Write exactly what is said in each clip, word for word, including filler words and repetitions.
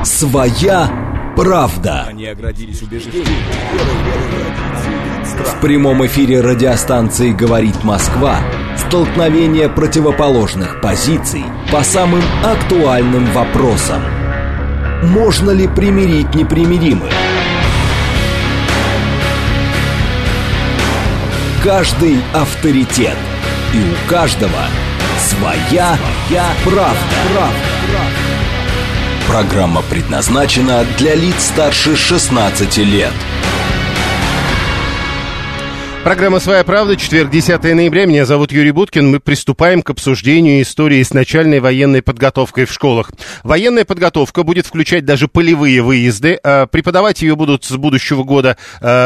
Своя правда. Они оградились убеждением. В прямом эфире радиостанции «Говорит Москва» столкновение противоположных позиций по самым актуальным вопросам. Можно ли примирить непримиримых? Каждый авторитет, и у каждого своя, своя правда. правда. Программа предназначена для лиц старше шестнадцати лет. Программа «Своя правда», четверг, десятое ноября. Меня зовут Юрий Буткин. Мы приступаем к обсуждению истории с начальной военной подготовкой в школах. Военная подготовка будет включать даже полевые выезды. Преподавать ее будут с будущего года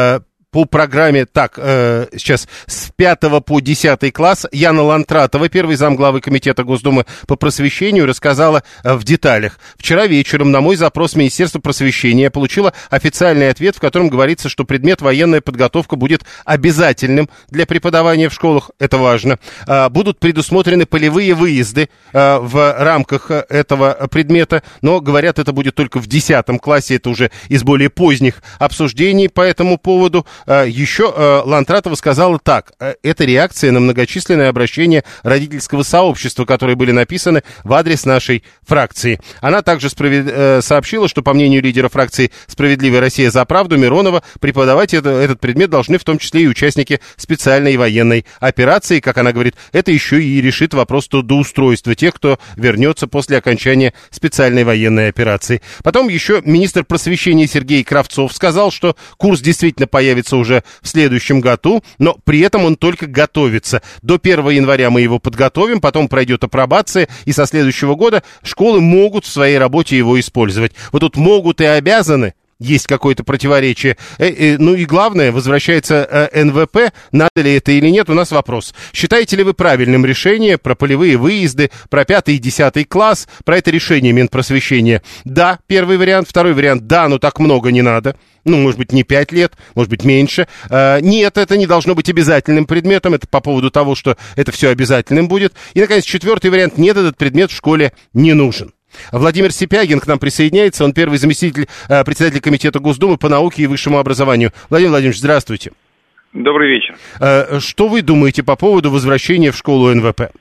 по программе, так, э, сейчас с пятого по десятый класс. Яна Лантратова, первый замглавы Комитета Госдумы по просвещению, рассказала э, в деталях. Вчера вечером на мой запрос Министерства просвещения я получила официальный ответ, в котором говорится, что предмет военная подготовка будет обязательным для преподавания в школах. Это важно. Э, будут предусмотрены полевые выезды э, в рамках этого предмета, но, говорят, это будет только в десятом классе. Это уже из более поздних обсуждений по этому поводу. Еще Лантратова сказала так: это реакция на многочисленные обращения родительского сообщества, которые были написаны в адрес нашей фракции. Она также справед... сообщила, что, по мнению лидера фракции «Справедливая Россия за правду» Миронова, преподавать это, этот предмет должны в том числе и участники специальной военной операции. Как она говорит, это еще и решит вопрос трудоустройства тех, кто вернется после окончания специальной военной операции. Потом еще министр просвещения Сергей Кравцов сказал, что курс действительно появится уже в следующем году, но при этом он только готовится. До первого января мы его подготовим, потом пройдет апробация, и со следующего года школы могут в своей работе его использовать. Вот тут могут и обязаны. Есть какое-то противоречие. Э, э, ну и главное, возвращается э, эн вэ пэ, надо ли это или нет, у нас вопрос. Считаете ли вы правильным решение про полевые выезды, про пятый и десятый класс, про это решение Минпросвещения? Да, первый вариант. Второй вариант, да, но так много не надо. Ну, может быть, не пять лет, может быть, меньше. Э, нет, это не должно быть обязательным предметом. Это по поводу того, что это все обязательным будет. И, наконец, четвертый вариант. Нет, этот предмет в школе не нужен. Владимир Сипягин к нам присоединяется. Он первый заместитель э, председателя Комитета Госдумы по науке и высшему образованию. Владимир Владимирович, здравствуйте. Добрый вечер. Э, что вы думаете по поводу возвращения в школу эн вэ пэ?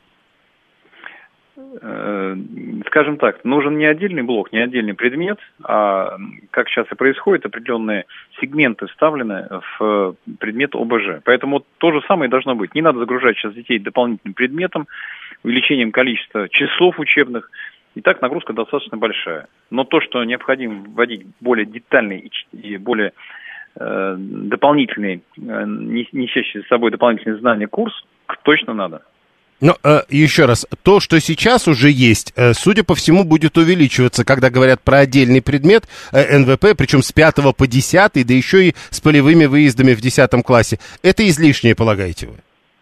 Э, скажем так, нужен не отдельный блок, не отдельный предмет, а, как сейчас и происходит, определенные сегменты вставлены в предмет о бэ жэ. Поэтому то же самое должно быть. Не надо загружать сейчас детей дополнительным предметом, увеличением количества часов учебных. И так нагрузка достаточно большая. Но то, что необходимо вводить более детальный и более э, дополнительный, э, несущий с собой дополнительные знания курс, точно надо. Но э, еще раз, то, что сейчас уже есть, э, судя по всему, будет увеличиваться, когда говорят про отдельный предмет э, эн вэ пэ, причем с пятого по десятый, да еще и с полевыми выездами в десятом классе. Это излишнее, полагаете вы?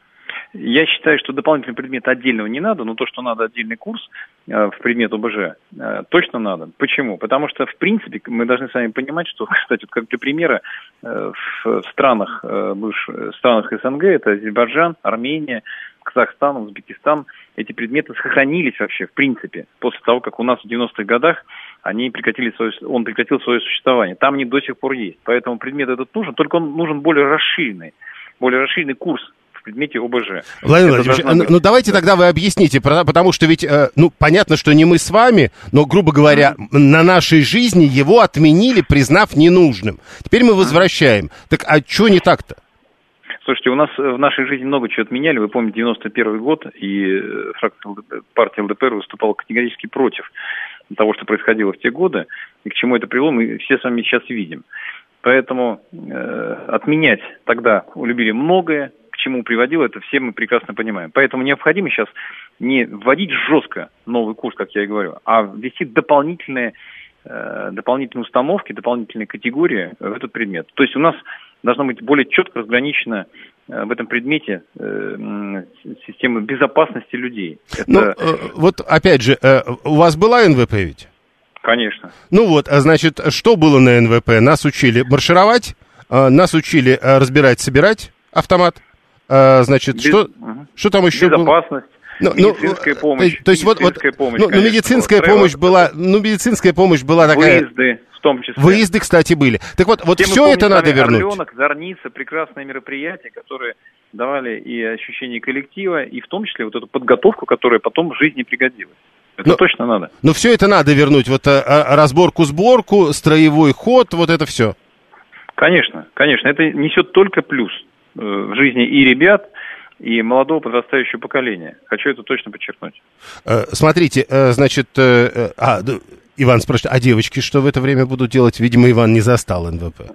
Я считаю, что дополнительный предмет отдельного не надо, но то, что надо отдельный курс э, в предмет о бэ жэ, э, точно надо. Почему? Потому что, в принципе, мы должны с вами понимать, что, кстати, вот как для примера, э, в, в странах, э, бывших, странах эс эн гэ, это Азербайджан, Армения, Казахстан, Узбекистан, эти предметы сохранились вообще, в принципе, после того, как у нас в девяностых годах они прекратили свое, он прекратил свое существование. Там они до сих пор есть. Поэтому предмет этот нужен, только он нужен более расширенный, более расширенный курс в предмете о бэ жэ. Владимир Владимирович, быть... ну давайте тогда вы объясните, потому что ведь, ну, понятно, что не мы с вами, но, грубо говоря, mm-hmm. на нашей жизни его отменили, признав ненужным. Теперь мы возвращаем. Mm-hmm. Так а что не так-то? Слушайте, у нас в нашей жизни много чего отменяли. Вы помните, девяносто первый год, и фракция партии эл дэ пэ эр выступала категорически против того, что происходило в те годы, и к чему это привело, мы все с вами сейчас видим. Поэтому э, отменять тогда любили многое, к чему приводило, это все мы прекрасно понимаем. Поэтому необходимо сейчас не вводить жестко новый курс, как я и говорю, а ввести дополнительные, э, дополнительные установки, дополнительные категории в этот предмет. То есть у нас должна быть более четко разграничена э, в этом предмете э, система безопасности людей. Это... Ну, э, вот опять же, э, у вас была эн вэ пэ ведь? Конечно. Ну вот, значит, что было на эн вэ пэ? Нас учили маршировать, э, нас учили э, разбирать, собирать автомат. Э, значит, Без... что, угу. что там еще Безопасность. было? Ну, медицинская ну, помощь. То есть медицинская вот, помощь, ну, конечно, медицинская была, помощь была, ну, медицинская помощь была такая... Выезды, в том числе. Выезды, кстати, были. Так вот, вот все это надо вернуть. Орленок, Зорница, прекрасные мероприятия, которые давали и ощущение коллектива, и в том числе вот эту подготовку, которая потом в жизни пригодилась. Это но, точно надо. Но все это надо вернуть. Вот а, разборку-сборку, строевой ход, вот это все. Конечно, конечно. Это несет только плюс э, в жизни и ребят, и молодого подрастающего поколения. Хочу это точно подчеркнуть. Э, смотрите, э, значит, э, а, Иван спрашивает, а девочки что в это время будут делать? Видимо, Иван не застал эн вэ пэ.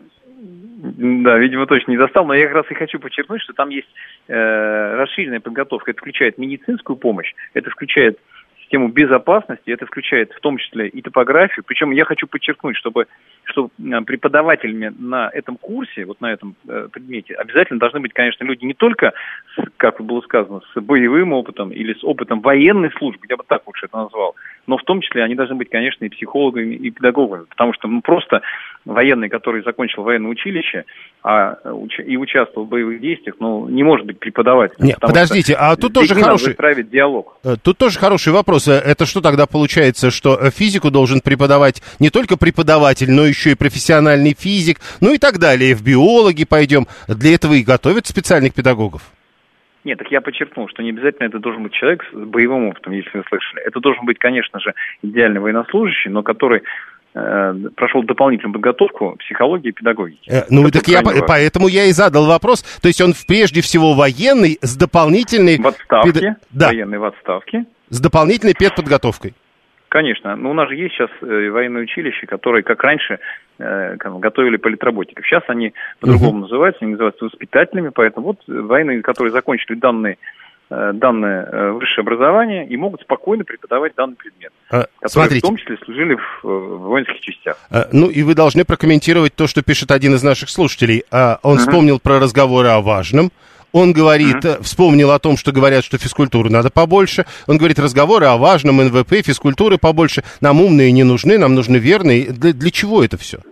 Да, видимо, точно не застал, но я как раз и хочу подчеркнуть, что там есть э, расширенная подготовка. Это включает медицинскую помощь, это включает систему безопасности, это включает в том числе и топографию. Причем я хочу подчеркнуть, чтобы, что преподавателями на этом курсе, вот на этом э, предмете, обязательно должны быть, конечно, люди не только, с, как было сказано, с боевым опытом или с опытом военной службы, я бы так лучше это назвал, но в том числе они должны быть, конечно, и психологами, и педагогами, потому что ну, просто военный, который закончил военное училище а, уч- и участвовал в боевых действиях, ну, не может быть преподавателем. Нет, подождите, а тут тоже хороший... диалог. Тут тоже хороший вопрос. Это что тогда получается, что физику должен преподавать не только преподаватель, но еще и профессиональный физик, ну и так далее. В биологи пойдем. Для этого и готовят специальных педагогов. Нет, так я подчеркнул, что не обязательно это должен быть человек с боевым опытом, если вы слышали. Это должен быть, конечно же, идеальный военнослужащий, но который э, прошел дополнительную подготовку психологии и педагогики. Э, ну, так я, поэтому я и задал вопрос. То есть он прежде всего военный с дополнительной... В отставке, пед... да. военный в отставке. С дополнительной педподготовкой. Конечно. Но у нас же есть сейчас э, военные училища, которые, как раньше, э, готовили политработников. Сейчас они по-другому uh-huh. называются, они называются воспитателями. Поэтому вот военные, которые закончили данные, э, данное э, высшее образование, и могут спокойно преподавать данный предмет. Uh, которые смотрите. В том числе служили в, в воинских частях. Uh, ну и вы должны прокомментировать то, что пишет один из наших слушателей. Uh, он uh-huh. вспомнил про разговоры о важном. Он говорит, uh-huh. вспомнил о том, что говорят, что физкультуры надо побольше. Он говорит, разговоры о важном, эн вэ пэ, физкультуры побольше. Нам умные не нужны, нам нужны верные. Для, для чего это все?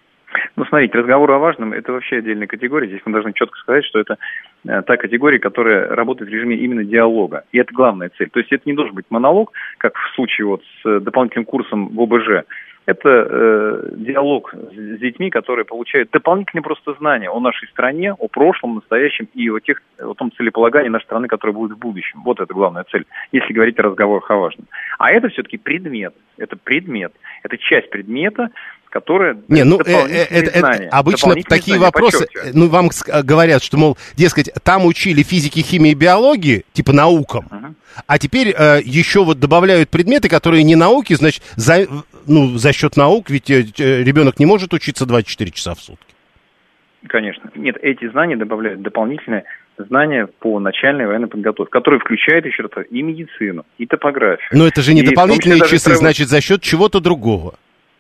Ну, смотрите, разговор о важном – это вообще отдельная категория. Здесь мы должны четко сказать, что это э, та категория, которая работает в режиме именно диалога. И это главная цель. То есть это не должен быть монолог, как в случае вот с дополнительным курсом в о бэ жэ. Это э, диалог с детьми, которые получают дополнительные просто знания о нашей стране, о прошлом, настоящем и о, тех, о том целеполагании нашей страны, которая будет в будущем. Вот это главная цель, если говорить о разговорах о важном. А это все-таки предмет. Это предмет. Это часть предмета, которая... Не, ну, э, э, это, это, обычно такие знания, вопросы, ну, вам говорят, что, мол, дескать, там учили физики, химии, биологии, типа наукам, uh-huh. а теперь э, еще вот добавляют предметы, которые не науки, значит, за, ну, за счет наук, ведь э, ребенок не может учиться двадцать четыре часа в сутки. Конечно. Нет, эти знания добавляют дополнительные знания по начальной военной подготовке, которые включают, еще раз, и медицину, и топографию. Но это же не дополнительные часы, строевой... значит, за счет чего-то другого.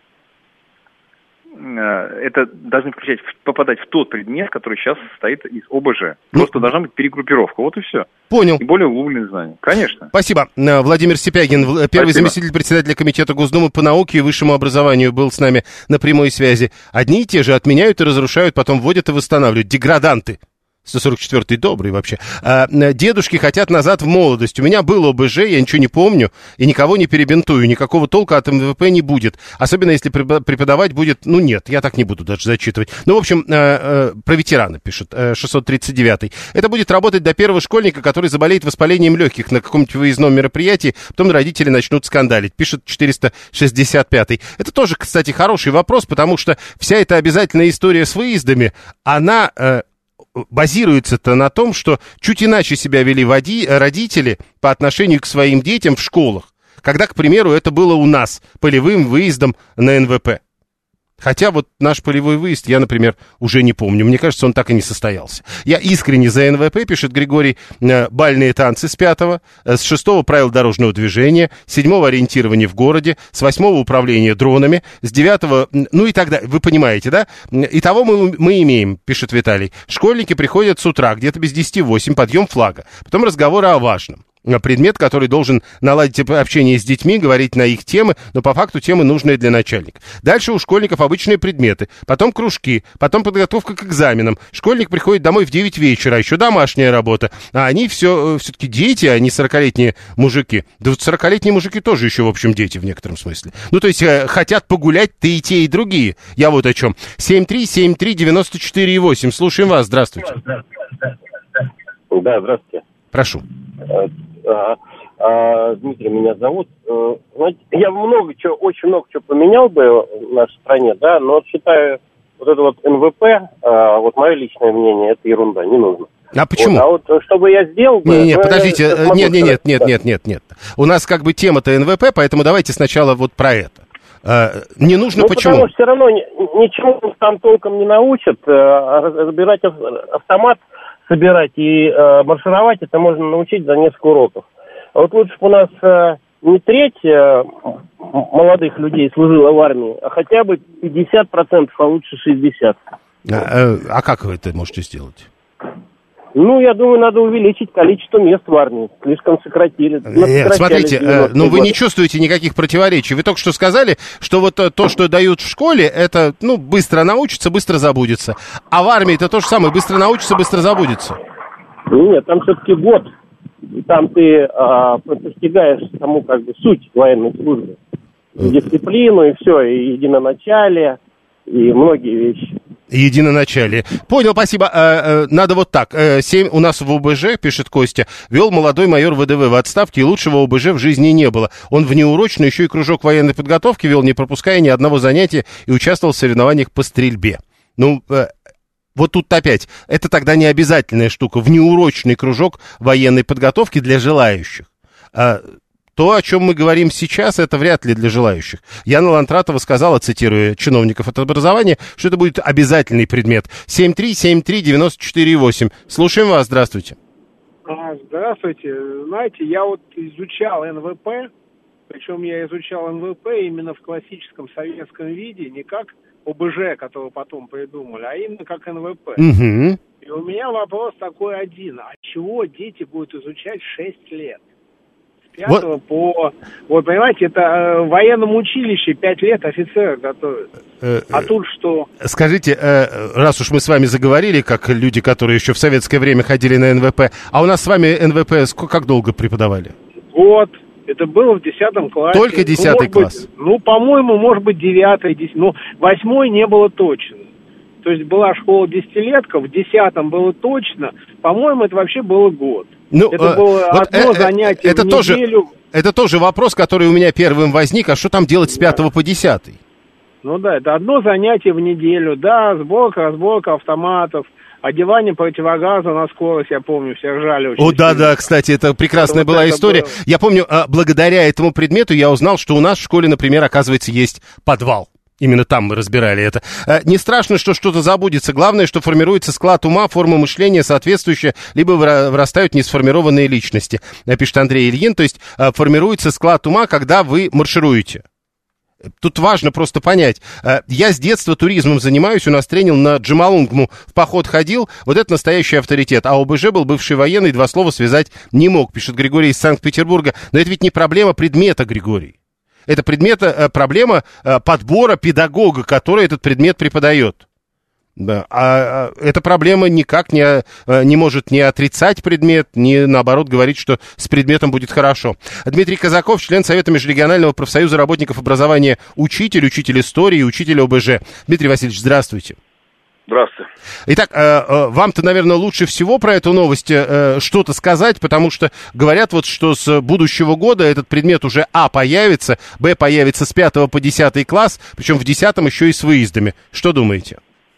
Это должны включать, попадать в тот предмет, который сейчас состоит из о бэ жэ. Просто ну, должна быть перегруппировка, вот и все. Понял. И более углубленные знания. Конечно. Спасибо. Владимир Сипягин, первый Спасибо. заместитель председателя комитета Госдумы по науке и высшему образованию, был с нами на прямой связи. Одни и те же отменяют и разрушают, потом вводят и восстанавливают. Деграданты. сто сорок четвёртый добрый вообще. А, дедушки хотят назад в молодость. У меня был о бэ жэ, я ничего не помню и никого не перебинтую. Никакого толка от эм вэ пэ не будет. Особенно если преподавать будет... Ну нет, я так не буду даже зачитывать. Ну, в общем, э, э, про ветерана пишет э, шестьсот тридцать девятый. Это будет работать до первого школьника, который заболеет воспалением легких на каком-нибудь выездном мероприятии. Потом родители начнут скандалить. Пишет четыреста шестьдесят пятый. Это тоже, кстати, хороший вопрос, потому что вся эта обязательная история с выездами, она... Э, базируется-то на том, что чуть иначе себя вели води, родители по отношению к своим детям в школах, когда, к примеру, это было у нас полевым выездом на эн вэ пэ. Хотя вот наш полевой выезд, я, например, уже не помню. Мне кажется, он так и не состоялся. Я искренне за эн вэ пэ, пишет Григорий, бальные танцы с пятого, с шестого правил дорожного движения, с седьмого ориентирование в городе, с восьмого управление дронами, с девятого, ну и так далее. Вы понимаете, да? Итого мы, мы имеем, пишет Виталий. Школьники приходят с утра, где-то без десяти восемь, подъем флага. Потом разговоры о важном. предмет, который должен наладить общение с детьми, говорить на их темы, но по факту темы нужные для начальников. Дальше у школьников обычные предметы, потом кружки, потом подготовка к экзаменам. Школьник приходит домой в девять вечера, а еще домашняя работа. А они все, все-таки дети, а не сорокалетние мужики. Да вот сорокалетние мужики тоже еще, в общем, дети в некотором смысле. Ну, то есть хотят погулять-то и те, и другие. Я вот о чем. семь три семь три девяносто четыре восемь. Слушаем вас. Здравствуйте. Да, здравствуйте. Прошу. А, а, Дмитрий меня зовут. Знаете, я много чего, очень много чего поменял бы в нашей стране, да, но считаю, вот это вот эн вэ пэ, а, вот мое личное мнение, это ерунда, не нужно. А почему? Вот, а вот чтобы я сделал бы... Не, не, ну, подождите, нет, нет, нет, нет, да. нет, нет, нет. У нас как бы тема-то эн вэ пэ, поэтому давайте сначала вот про это. А, не нужно, ну, почему? Потому что все равно ничего там толком не научат. Разбирать автомат, собирать и э, маршировать, это можно научить за несколько уроков. А вот лучше бы у нас э, не треть э, молодых людей служила в армии, а хотя бы пятьдесят процентов, а лучше шестьдесят процентов. А, а как вы это можете сделать? Ну, я думаю, надо увеличить количество мест в армии. Слишком сократили. Нет, смотрите, э, ну вы не чувствуете никаких противоречий. Вы только что сказали, что вот то, что дают в школе, это, ну, быстро научится, быстро забудется. А в армии это то же самое, быстро научится, быстро забудется. Нет, там все-таки год. Там ты а, постигаешь саму, как бы, суть военной службы. И дисциплину, и все, и единоначалие, и многие вещи. Единоначалие. Понял, спасибо. А, а, надо вот так. А, семь у нас в о бэ жэ, пишет Костя, вел молодой майор вэ дэ вэ в отставке, и лучшего о бэ жэ в жизни не было. Он внеурочно еще и кружок военной подготовки вел, не пропуская ни одного занятия, и участвовал в соревнованиях по стрельбе. Ну, а, вот тут опять, это тогда не обязательная штука. Внеурочный кружок военной подготовки для желающих. А, То, о чем мы говорим сейчас, это вряд ли для желающих. Яна Лантратова сказала, цитируя чиновников от образования, что это будет обязательный предмет. семь три семь три девяносто четыре восемь. Слушаем вас, здравствуйте. Здравствуйте. Знаете, я вот изучал эн вэ пэ, причем я изучал эн вэ пэ именно в классическом советском виде, не как о бэ жэ, который потом придумали, а именно как эн вэ пэ. Угу. И у меня вопрос такой один. А чего дети будут изучать шесть лет? пятого вот. По... Вот, понимаете, это э, в военном училище пять лет офицера готовят. Э, а тут что? Скажите, э, раз уж мы с вами заговорили, как люди, которые еще в советское время ходили на эн вэ пэ, а у нас с вами эн вэ пэ сколько, как долго преподавали? Год. Это было в десятом классе. Только десятый ну, класс? Быть, ну, по-моему, может быть, девятый, десятый. Ну, восьмой не было точно. То есть была школа десятилетка, в десятом было точно. По-моему, это вообще было год. Ну, это было вот одно э, занятие это в тоже, неделю. Это тоже вопрос, который у меня первым возник. А что там делать с пятого по десятый? Ну да, это одно занятие в неделю. Да, сборка, разборка автоматов, одевание противогаза на скорость, я помню, все ржали очень. О, да-да, кстати, это прекрасная это была вот история. Было. Я помню, благодаря этому предмету я узнал, что у нас в школе, например, оказывается, есть подвал. Именно там мы разбирали это. Не страшно, что что-то забудется. Главное, что формируется склад ума, форма мышления соответствующая, либо вырастают несформированные личности, пишет Андрей Ильин. То есть формируется склад ума, когда вы маршируете. Тут важно просто понять. Я с детства туризмом занимаюсь, у нас тренил на Джомолунгму в поход ходил. Вот это настоящий авторитет. А о бэ жэ был бывший военный, два слова связать не мог, пишет Григорий из Санкт-Петербурга. Но это ведь не проблема предмета, Григорий. Это предмет, проблема подбора педагога, который этот предмет преподает. Да. А эта проблема никак не, не может ни отрицать предмет, ни, наоборот, говорить, что с предметом будет хорошо. Дмитрий Казаков, член Совета Межрегионального профсоюза работников образования, учитель, учитель истории, учитель о бэ жэ. Дмитрий Васильевич, здравствуйте. Здравствуйте. Итак, вам-то, наверное, лучше всего про эту новость что-то сказать, потому что говорят вот, что с будущего года этот предмет уже, а, появится, б, появится с пятого по десятый класс, причем в десятом еще и с выездами. Что думаете?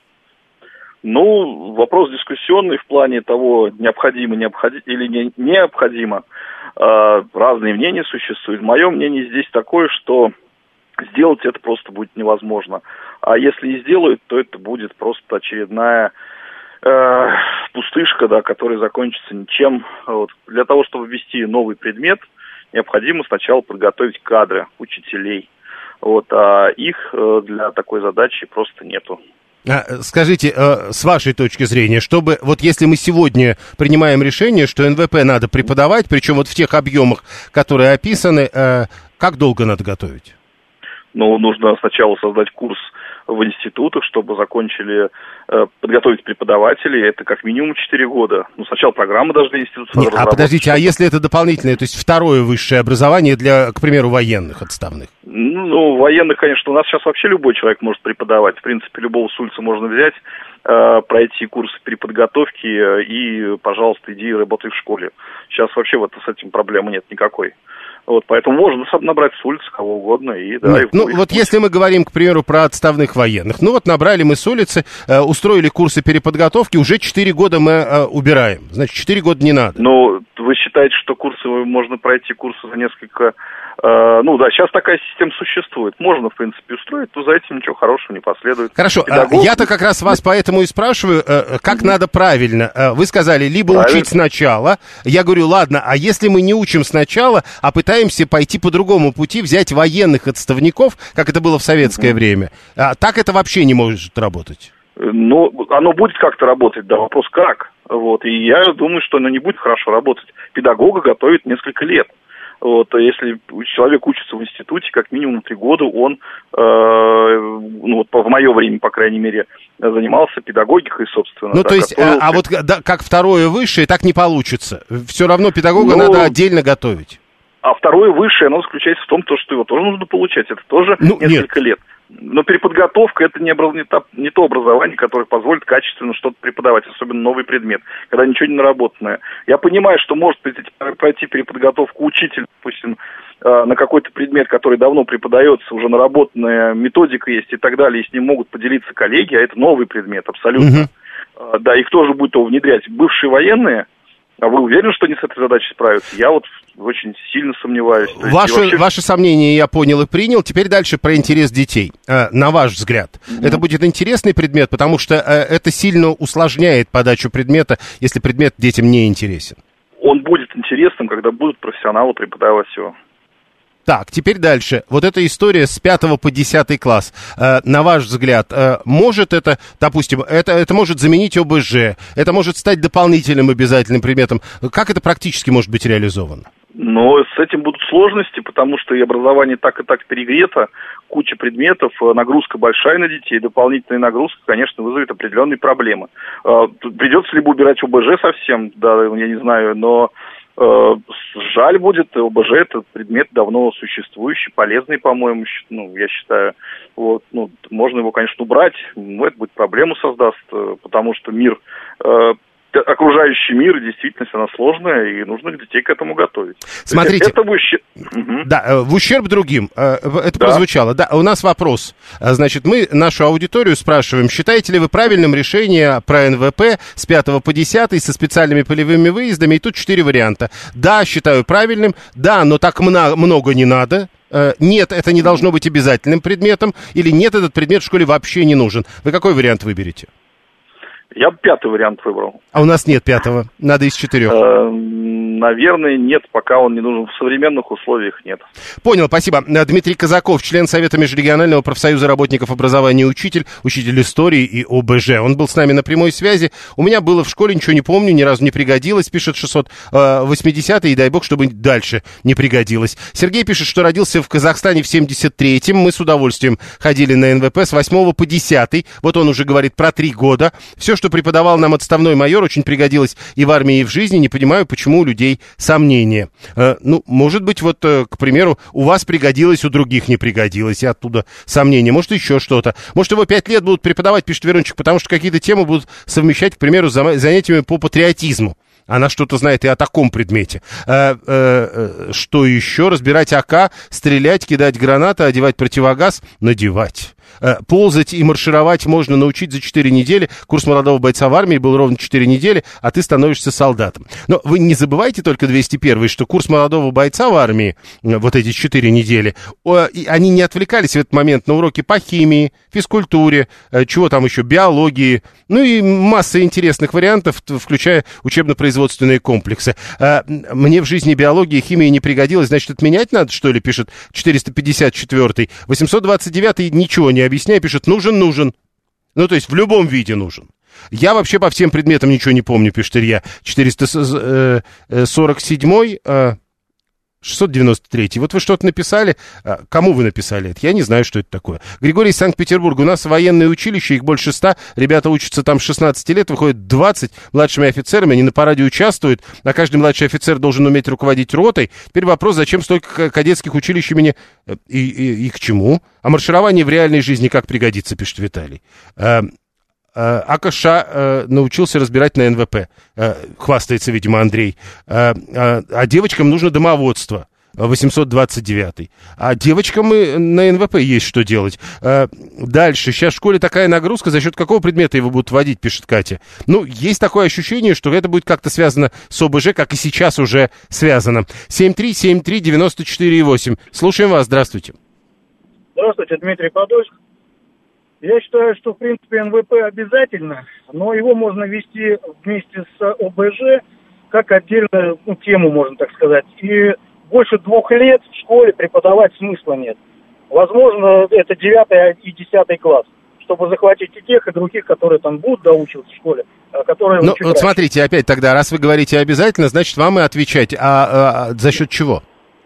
Ну, вопрос дискуссионный в плане того, необходимо, необходимо или не необходимо. Разные мнения существуют. Мое мнение здесь такое, что сделать это просто будет невозможно. А если и сделают, то это будет просто очередная э, пустышка, да, которая закончится ничем. Вот. Для того, чтобы ввести новый предмет, необходимо сначала подготовить кадры учителей. Вот, а их э, для такой задачи просто нету. Скажите, с вашей точки зрения, чтобы, вот если мы сегодня принимаем решение, что эн вэ пэ надо преподавать, причем вот в тех объемах, которые описаны, как долго надо готовить? Ну, нужно сначала создать курс в институтах, чтобы закончили, э, подготовить преподавателей. Это как минимум четыре года. Ну, сначала программа должна института разработать. А подождите, чтобы... а если это дополнительное, то есть второе высшее образование для, к примеру, военных отставных? Ну, ну, военных, конечно, у нас сейчас вообще любой человек может преподавать. В принципе, любого с улицы можно взять, э, пройти курсы переподготовки э, и, пожалуйста, иди работай в школе. Сейчас вообще вот с этим проблемы нет никакой. Вот, поэтому можно набрать с улицы кого угодно. И, да, Нет, и ну, вот если мы говорим, к примеру, про отставных военных, ну вот набрали мы с улицы, э, устроили курсы переподготовки, уже четыре года мы э, убираем. Значит, четыре года не надо. Ну, вы считаете, что курсы, можно пройти курсы за несколько... Э, ну да, сейчас такая система существует. Можно, в принципе, устроить, то за этим ничего хорошего не последует. Хорошо, Педагог... я-то как раз вас поэтому и спрашиваю, э, как mm-hmm. надо правильно. Э, вы сказали, либо Правильно. учить сначала. Я говорю, ладно, а если мы не учим сначала, а пытаемся пойти по другому пути, взять военных отставников, как это было в советское mm-hmm. время, а, так это вообще не может работать. Ну, оно будет как-то работать, да, вопрос как. Вот, и я думаю, что оно не будет хорошо работать. Педагога готовят несколько лет. Вот, если человек учится в институте, как минимум три года, он, э, ну, вот в мое время, по крайней мере, занимался педагогикой, собственно. Ну, да, то есть, готовился. а, а вот да, как второе высшее, так не получится. Все равно педагога ну, надо отдельно готовить. А второе высшее, оно заключается в том, что его тоже нужно получать. Это тоже ну, несколько нет. лет. Но переподготовка – это не, образ... не, та... не то образование, которое позволит качественно что-то преподавать, особенно новый предмет, когда ничего не наработанное. Я понимаю, что может пройти переподготовку учитель, допустим, на какой-то предмет, который давно преподается, уже наработанная методика есть и так далее, и с ним могут поделиться коллеги, а это новый предмет абсолютно. Угу. Да, их тоже будет внедрять бывшие военные. А вы уверены, что они с этой задачей справятся? Я вот очень сильно сомневаюсь. Ваши, вообще... ваши сомнения я понял и принял. Теперь дальше про интерес детей. На ваш взгляд, mm-hmm. это будет интересный предмет, потому что это сильно усложняет подачу предмета, если предмет детям не интересен. Он будет интересным, когда будут профессионалы преподавать его. Так, теперь дальше. Вот эта история с пятого по десятый класс. Э, на ваш взгляд, э, может это, допустим, это, это может заменить о бэ жэ, это может стать дополнительным обязательным предметом. Как это практически может быть реализовано? Но с этим будут сложности, потому что и образование так и так перегрето, куча предметов, нагрузка большая на детей, дополнительная нагрузка, конечно, вызовет определенные проблемы. Э, придется либо убирать о бэ жэ совсем, да, я не знаю, но... Жаль будет, о бэ жэ это предмет давно существующий, полезный, по-моему, ну, я считаю. Вот, ну, можно его, конечно, убрать, но это будет проблему создаст, потому что мир, э, окружающий мир, действительно, она сложная, и нужно детей к этому готовить. Смотрите, это в ущерб... Угу. Да, в ущерб другим, это да. прозвучало. Да, у нас вопрос. Значит, мы нашу аудиторию спрашиваем, считаете ли вы правильным решение про эн вэ пэ с пятого по десятый со специальными полевыми выездами? И тут четыре варианта. Да, считаю правильным. Да, но так много не надо. Нет, это не должно быть обязательным предметом. Или нет, этот предмет в школе вообще не нужен. Вы какой вариант выберете? Я бы пятый вариант выбрал. А у нас нет пятого, надо из четырех. Э, наверное, нет, пока он не нужен. В современных условиях нет. Понял, спасибо. Дмитрий Казаков, член Совета Межрегионального профсоюза работников образования и учитель, учитель истории и о бэ жэ. Он был с нами на прямой связи. У меня было в школе, ничего не помню, ни разу не пригодилось, пишет шестьсот восьмидесятый, и дай бог, чтобы дальше не пригодилось. Сергей пишет, что родился в Казахстане в семьдесят третьем. Мы с удовольствием ходили на эн вэ пэ с восьмого по десятый. Вот он уже говорит про три года. Все, что преподавал нам отставной майор, очень пригодилось и в армии, и в жизни. Не понимаю, почему у людей сомнения. Э, ну, может быть, вот, э, к примеру, у вас пригодилось, у других не пригодилось, и оттуда сомнения. Может, еще что-то. Может, его пять лет будут преподавать, пишет Верончик, потому что какие-то темы будут совмещать, к примеру, с занятиями по патриотизму. Она что-то знает и о таком предмете. Э, э, что еще? Разбирать а ка, стрелять, кидать гранаты, одевать противогаз, надевать. Ползать и маршировать можно научить за четыре недели. Курс молодого бойца в армии был ровно четыре недели, а ты становишься солдатом. Но вы не забывайте только двести первый, что курс молодого бойца в армии, вот эти четыре недели, они не отвлекались в этот момент на уроки по химии, физкультуре, чего там еще, биологии, ну и масса интересных вариантов, включая учебно-производственные комплексы. Мне в жизни биология и химия не пригодилась, значит, отменять надо, что ли, пишет четыреста пятьдесят четвёртый. восемьсот двадцать девятый ничего не объясняя, пишет, нужен, нужен. Ну, то есть в любом виде нужен. Я вообще по всем предметам ничего не помню, пишет Илья. четыреста сорок семь, шестьсот девяносто три. Вот вы что-то написали. Кому вы написали это? Я не знаю, что это такое. Григорий из Санкт-Петербурга. У нас военное училище, их больше ста. Ребята учатся там с шестнадцати лет, выходят двадцать младшими офицерами. Они на параде участвуют. А каждый младший офицер должен уметь руководить ротой. Теперь вопрос, зачем столько кадетских училищ имени... И, и, и к чему? А марширование в реальной жизни как пригодится, пишет Виталий. АКШ э, научился разбирать на эн вэ пэ, э, хвастается, видимо, Андрей. Э, э, а девочкам нужно домоводство, восемьсот двадцать девятый. А девочкам и на эн вэ пэ есть что делать. Э, дальше. Сейчас в школе такая нагрузка, за счет какого предмета его будут вводить, пишет Катя. Ну, есть такое ощущение, что это будет как-то связано с о бэ жэ, как и сейчас уже связано. семь три семь три девяносто четыре восемь. Слушаем вас, здравствуйте. Здравствуйте, Дмитрий Подольск. Я считаю, что, в принципе, эн вэ пэ обязательно, но его можно вести вместе с о бэ жэ как отдельную ну, тему, можно так сказать. И больше двух лет в школе преподавать смысла нет. Возможно, это девятый и десятый класс, чтобы захватить и тех, и других, которые там будут доучиваться в школе, которые... Ну, вот смотрите, опять тогда, раз вы говорите обязательно, значит, вам и отвечать. А, а за счет чего?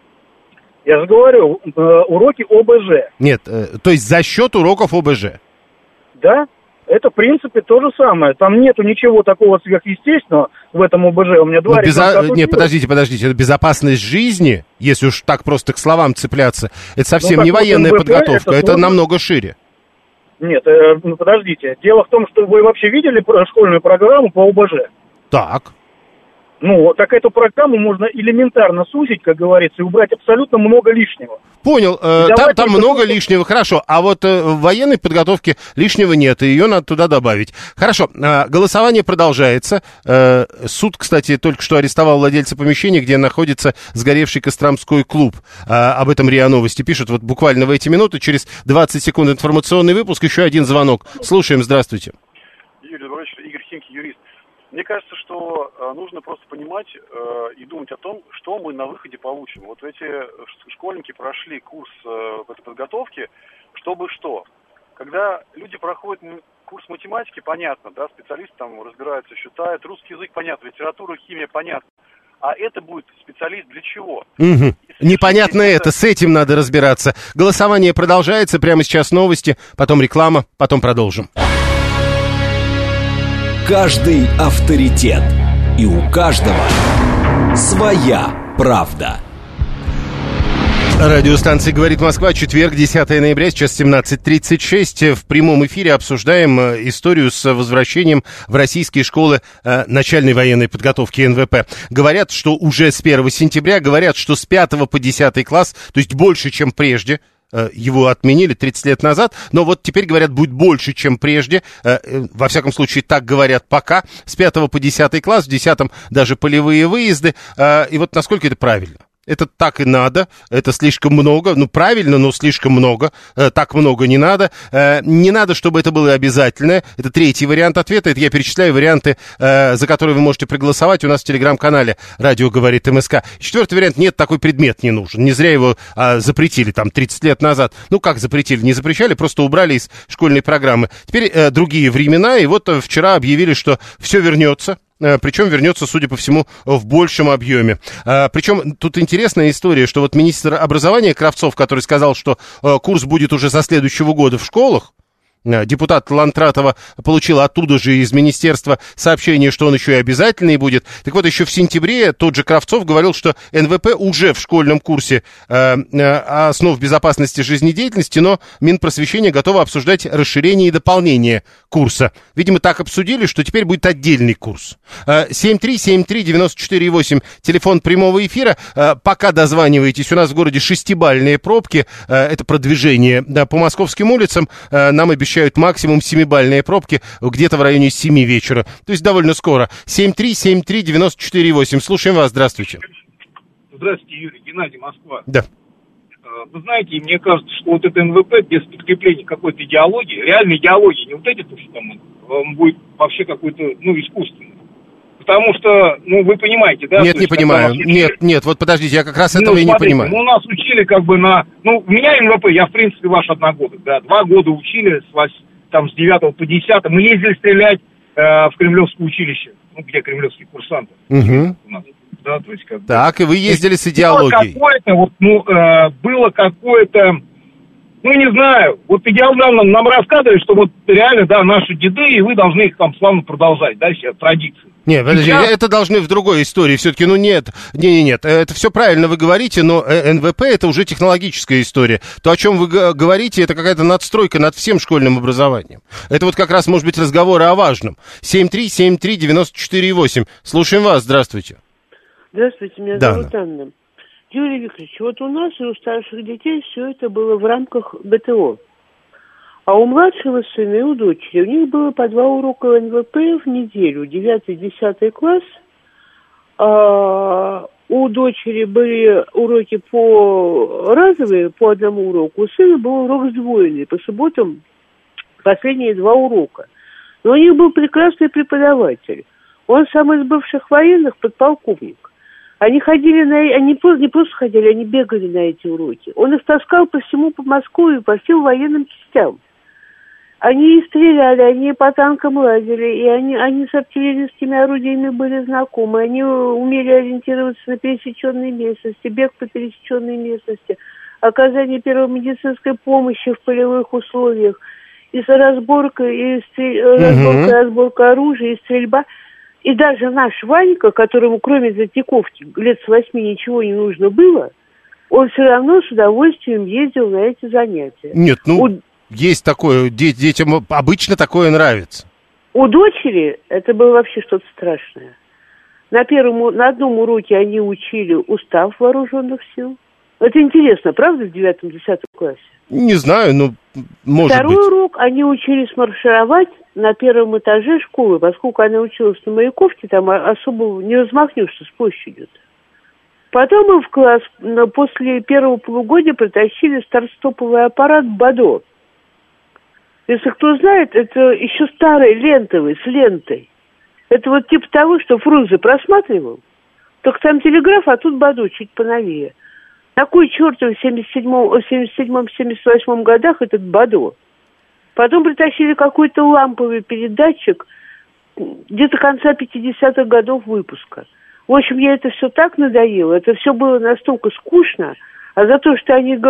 Я же говорю, уроки о бэ жэ. Нет, то есть за счет уроков о бэ жэ. Да, это, в принципе, то же самое. Там нету ничего такого сверхъестественного в этом о бэ жэ. У меня два безо... Нет, подождите, подождите. Это безопасность жизни, если уж так просто к словам цепляться, это совсем ну, не военная эн вэ пэ подготовка, это, это тоже... намного шире. Нет, э, ну, подождите. Дело в том, что вы вообще видели школьную программу по о бэ жэ? Так. Ну, так эту программу можно элементарно сузить, как говорится, и убрать абсолютно много лишнего. Понял, э, там, там много просто... лишнего, хорошо, а вот э, в военной подготовке лишнего нет, и ее надо туда добавить. Хорошо, э, голосование продолжается. Э, суд, кстати, только что арестовал владельца помещения, где находится сгоревший Костромской клуб. Э, об этом РИА Новости пишут вот буквально в эти минуты. Через двадцать секунд информационный выпуск, еще один звонок. Слушаем, здравствуйте. Юрий, добрый вечер, Игорь Химки, юрист. Мне кажется, что э, нужно просто понимать э, и думать о том, что мы на выходе получим. Вот эти школьники прошли курс э, в этой подготовке, чтобы что? Когда люди проходят курс математики, понятно, да, специалисты там разбираются, считают, русский язык понятно, литература, химия понятно. А это будет специалист для чего? Угу. Непонятно это, с этим надо разбираться. Голосование продолжается, прямо сейчас новости, потом реклама, потом продолжим. Каждый авторитет. И у каждого своя правда. Радиостанция «Говорит Москва», четверг, десятое ноября, сейчас семнадцать тридцать шесть. В прямом эфире обсуждаем историю с возвращением в российские школы э, начальной военной подготовки эн вэ пэ. Говорят, что уже с первого сентября, говорят, что с пятого по десятый класс, то есть больше, чем прежде. Его отменили тридцать лет назад, но вот теперь, говорят, будет больше, чем прежде. Во всяком случае, так говорят пока. С пятого по десятый класс, в десятом даже полевые выезды. И вот насколько это правильно? Это так и надо, это слишком много, ну правильно, но слишком много, так много не надо, не надо, чтобы это было обязательное, это третий вариант ответа, это я перечисляю варианты, за которые вы можете проголосовать у нас в телеграм-канале «Радио говорит эм эс ка». Четвертый вариант, нет, такой предмет не нужен, не зря его а, запретили там тридцать лет назад, ну как запретили, не запрещали, просто убрали из школьной программы. Теперь а, другие времена, и вот а, вчера объявили, что все вернется. Причем вернется, судя по всему, в большем объеме. Причем тут интересная история, что вот министр образования Кравцов, который сказал, что курс будет уже со следующего года в школах, депутат Лантратова получил оттуда же из министерства сообщение, что он еще и обязательный будет. Так вот, еще в сентябре тот же Кравцов говорил, что эн вэ пэ уже в школьном курсе э, основ безопасности жизнедеятельности, но Минпросвещение готово обсуждать расширение и дополнение курса. Видимо, так обсудили, что теперь будет отдельный курс. семь три семь три девяносто четыре восемь, телефон прямого эфира. Пока дозваниваетесь, у нас в городе шестибалльные пробки. Это продвижение да, по московским улицам. Нам обещают максимум семибалльные пробки где-то в районе семи вечера. То есть довольно скоро. семь три семь три девяносто четыре восемь. Слушаем вас. Здравствуйте. Здравствуйте, Юрий. Геннадий, Москва. Да. Вы знаете, мне кажется, что вот это эн вэ пэ без подкрепления какой-то идеологии, реальной идеологии, не вот эти, то, что там он будет вообще какой-то, ну, искусственный. Потому что, ну, вы понимаете, да? Нет, не понимаю. Нас... Нет, нет, вот подождите, я как раз этого ну, и смотрите, не понимаю. Ну, нас учили как бы на... Ну, у меня эн вэ пэ, я, в принципе, ваш одногодок, да, два года учили с там с девятого по десятое. Мы ездили стрелять э, в Кремлевское училище, ну, где кремлевские курсанты Угу. у нас. Да, то есть, как бы, Так, и вы ездили с идеологией. Было какое-то, вот, ну, э, было какое-то, ну, не знаю, вот идеология нам, нам рассказывали, что вот реально, да, наши деды, и вы должны их там славно продолжать, да, все традиции. Нет, подожди, Сейчас... это должны в другой истории все-таки, ну нет, не, не, нет, это все правильно вы говорите, но эн вэ пэ это уже технологическая история. То, о чем вы говорите, это какая-то надстройка над всем школьным образованием. Это вот как раз, может быть, разговоры о важном. семь три семь три девяносто четыре восемь. Слушаем вас, здравствуйте. Здравствуйте, меня да, зовут Анна. Юрий Викторович, вот у нас и у старших детей все это было в рамках бэ тэ о. А у младшего сына и у дочери у них было по два урока эн вэ пэ в неделю, девятый-десятый класс. А у дочери были уроки по разовые, по одному уроку. У сына был урок сдвоенный, по субботам последние два урока. Но у них был прекрасный преподаватель. Он сам из бывших военных, подполковник. Они ходили на... Они не просто ходили, они бегали на эти уроки. Он их таскал по всему, по Москве, по всем военным частям. Они и стреляли, они и по танкам лазили, и они, они с артиллерийскими орудиями были знакомы. Они умели ориентироваться на пересеченной местности, бег по пересеченной местности, оказание первой медицинской помощи в полевых условиях, и разборка, и стрель... угу. разборка, разборка оружия, и стрельба. И даже наш Ванька, которому кроме затиковки лет с восьми ничего не нужно было, он все равно с удовольствием ездил на эти занятия. Нет, ну, у... есть такое, детям обычно такое нравится. У дочери это было вообще что-то страшное. На, первом, на одном уроке они учили устав вооруженных сил. Это интересно, правда, в девятом-десятом классе? Не знаю, но может Второй быть. урок они учились маршировать на первом этаже школы, поскольку она училась на Маяковке, там особо не размахнешься с площадью. Потом им в класс после первого полугодия притащили старт-стоповый аппарат БАДО. Если кто знает, это еще старый лентовый, с лентой. Это вот типа того, что Фрунзе просматривал. Только там телеграф, а тут БАДО чуть поновее. Такой чертов в семьдесят седьмом, семьдесят седьмом семьдесят восьмом годах этот БАДО. Потом притащили какой-то ламповый передатчик где-то конца пятидесятых годов выпуска. В общем, я это все так надоело, это все было настолько скучно, а за то, что они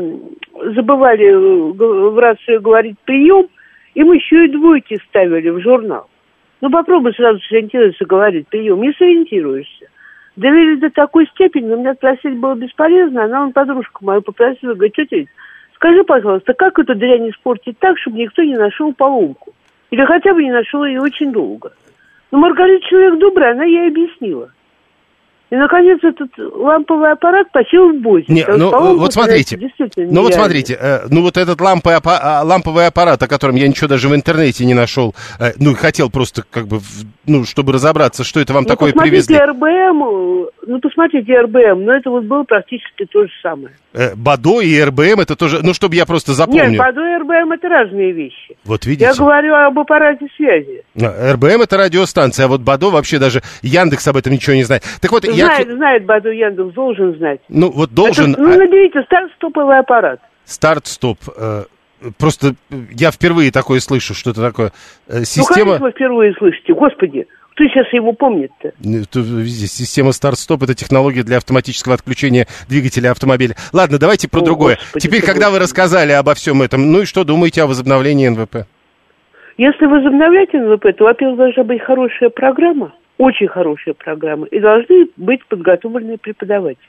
забывали в рацию говорить прием, им еще и двойки ставили в журнал. Ну попробуй сразу сориентироваться, говорить прием, не сориентируешься. Довели до такой степени, но меня просить было бесполезно. Она, он подружку мою попросила, говорит, тетя, скажи, пожалуйста, как эту дрянь испортить так, чтобы никто не нашел поломку? Или хотя бы не нашел ее очень долго? Но Маргарита человек добрый, она ей объяснила. И, наконец, этот ламповый аппарат почил в Бозе. Не, ну, вот смотрите, ну, вот смотрите, э, ну, вот этот ламповый, аппа- ламповый аппарат, о котором я ничего даже в интернете не нашел, э, ну, хотел просто, как бы, ну, чтобы разобраться, что это вам ну, такое привезли. эр бэ эм, ну, посмотрите эр бэ эм, но это вот было практически то же самое. Э, БАДО и эр бэ эм, это тоже, ну, чтобы я просто запомнил. Нет, БАДО и эр бэ эм это разные вещи. Вот видите. Я говорю об аппарате связи. эр бэ эм это радиостанция, а вот БАДО вообще даже Яндекс об этом ничего не знает. Так вот, знает, я... знает БАДО, Яндекс должен знать. Ну, вот должен... Это, ну, наберите старт-стоповый аппарат. Старт-стоп. Э, просто я впервые такое слышу, что это такое. Э, система... Ну, конечно, вы впервые слышите. Господи, кто сейчас его помнит-то? Система старт-стоп — это технология для автоматического отключения двигателя автомобиля. Ладно, давайте про О, другое. Господи, Теперь, когда Господи. Вы рассказали обо всем этом, ну и что думаете о возобновлении эн вэ пэ? Если возобновлять эн вэ пэ, то, во-первых, должна быть хорошая программа, очень хорошая программа, и должны быть подготовленные преподаватели.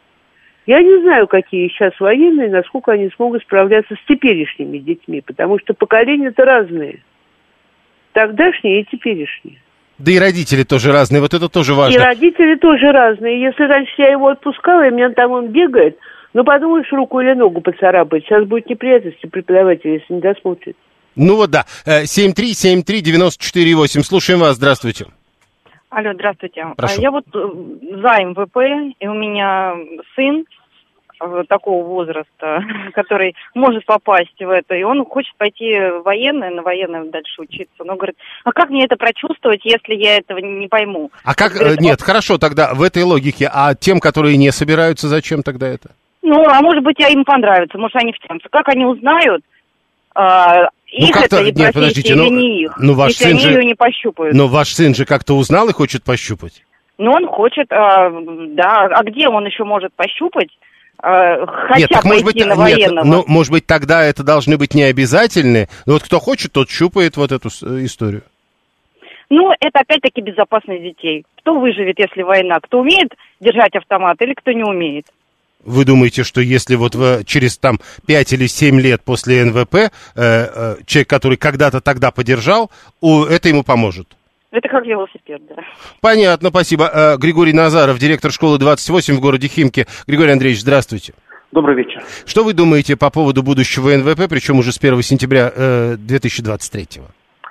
Я не знаю, какие сейчас военные, насколько они смогут справляться с теперешними детьми, потому что поколения-то разные. Тогдашние и теперешние. Да и родители тоже разные, вот это тоже важно. И родители тоже разные. Если раньше я его отпускала, и меня там он бегает, ну, подумаешь, руку или ногу поцарапать. Сейчас будет неприятности преподавателя, если не досмотрит. Ну вот да. семь три семь три девяносто четыре восемь. Слушаем вас, здравствуйте. Алло, здравствуйте. Прошу. Я вот за эм вэ пэ, и у меня сын такого возраста, который может попасть в это, и он хочет пойти в военное, на военное дальше учиться. Но говорит, а как мне это прочувствовать, если я этого не пойму? А как, говорит, нет, вот... хорошо тогда в этой логике, а тем, которые не собираются, зачем тогда это? Ну, а может быть, им понравится, может, они в темпе. Как они узнают, А, ну, их это и профессия, нет, подождите, или ну, не их, ну, ваш если сын они же, ее не пощупают. Но ваш сын же как-то узнал и хочет пощупать. Ну, он хочет, а, да, а где он еще может пощупать, а, хотя нет, так, пойти может быть, на военного? Нет, ну, может быть, тогда это должны быть не обязательные, но вот кто хочет, тот щупает вот эту историю. Ну, это опять-таки безопасность детей. Кто выживет, если война? Кто умеет держать автомат или кто не умеет? Вы думаете, что если вот в, через там пять или семь лет после эн вэ пэ э, э, человек, который когда-то тогда подержал, у, это ему поможет? Это как велосипед, да. Понятно, спасибо. Э, Григорий Назаров, директор школы двадцать восемь в городе Химки. Григорий Андреевич, здравствуйте. Добрый вечер. Что вы думаете по поводу будущего эн вэ пэ, причем уже с первого сентября э, две тысячи двадцать третьего?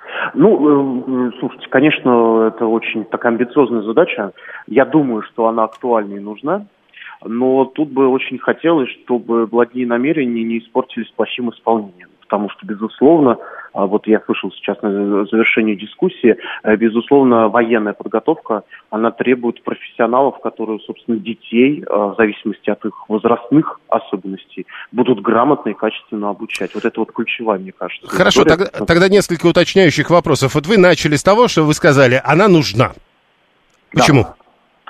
Ну, э, слушайте, конечно, это очень такая амбициозная задача. Я думаю, что она актуальна и нужна. Но тут бы очень хотелось, чтобы благие намерения не испортились плохим исполнением. Потому что, безусловно, вот я слышал сейчас на завершении дискуссии, безусловно, военная подготовка, она требует профессионалов, которые, собственно, детей, в зависимости от их возрастных особенностей, будут грамотно и качественно обучать. Вот это вот ключевая, мне кажется. Хорошо, тогда, тогда несколько уточняющих вопросов. Вот вы начали с того, что вы сказали, она нужна. Почему? Да.